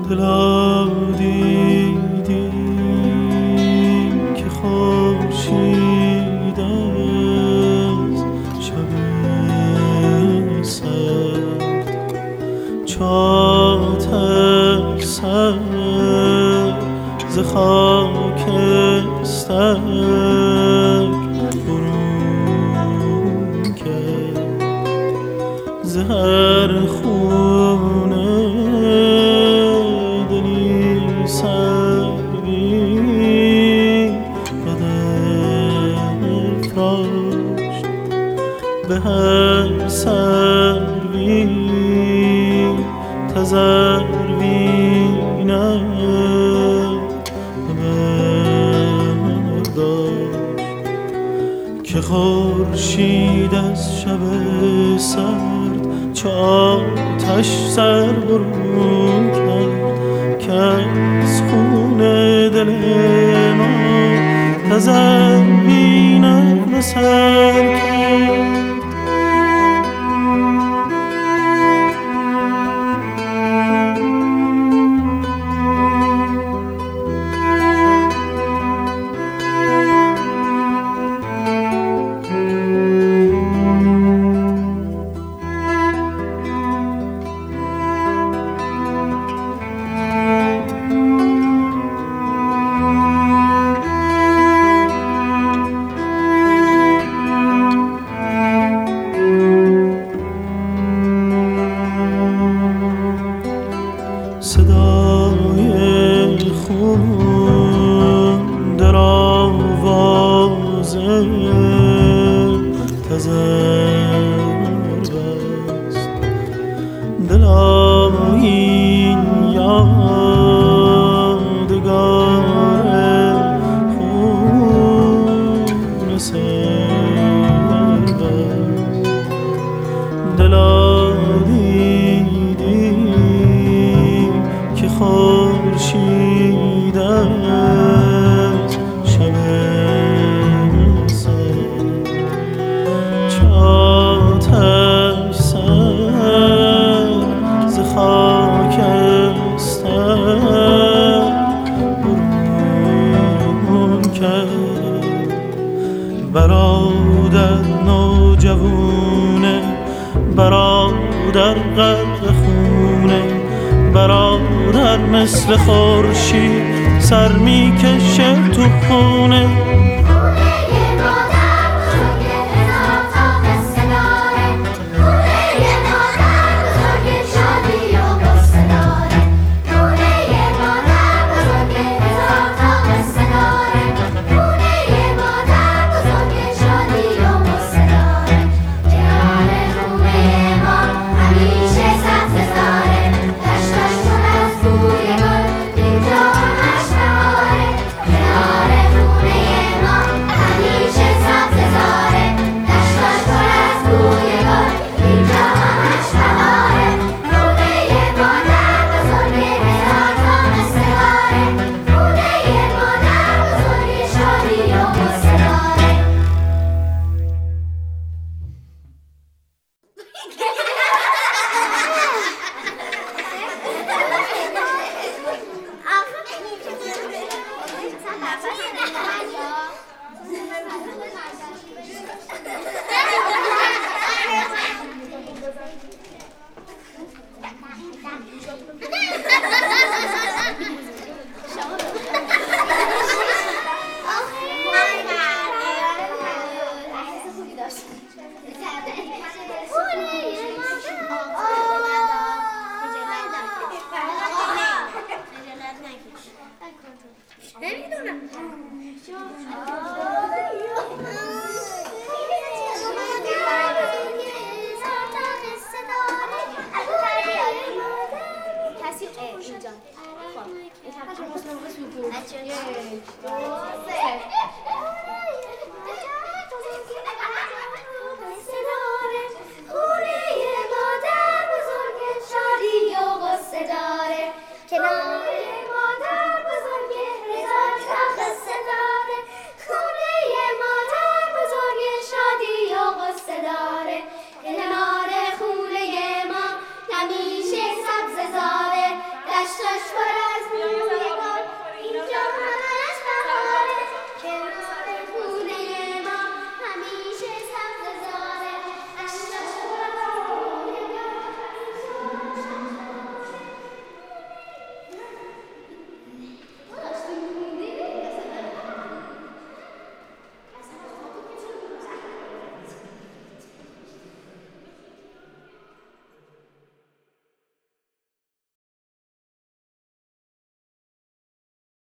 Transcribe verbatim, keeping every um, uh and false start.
دلا دیدی که خورشید از شب سرد چاتک سر ز خاکستر برون کرد ز هر خونه دلی سروی قدر افراشت به هر سروی تزروینت برداشت که خورشید از شب سرد چو آتش سر برون کرد که از خون دل ما تزروینت به سر کرد. صدای خون در آوازه تزر بست دلا این یادگار خون سر بست دلا خورشید از شب سرد چاتک سر ز خاکستر برون کرد برادر نوجوونه برادر غرق خونه برادر مثل خورشید سر میکشه تو خونه کنار خونه ما همیشه سبز زاره دشت کشور